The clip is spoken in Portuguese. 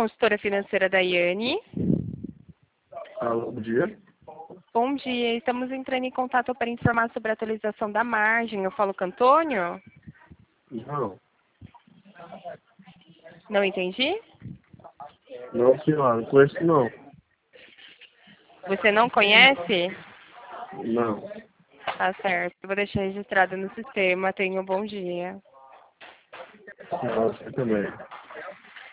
consultora financeira Daiane. Alô, bom dia. Bom dia, estamos entrando em contato para informar sobre a atualização da margem. Eu falo com o Antônio? Não, Não entendi? não, senhora, não conheço não. Você não conhece? Não. Tá certo, vou deixar registrado no sistema. Tenha um bom dia. Senhora, você também.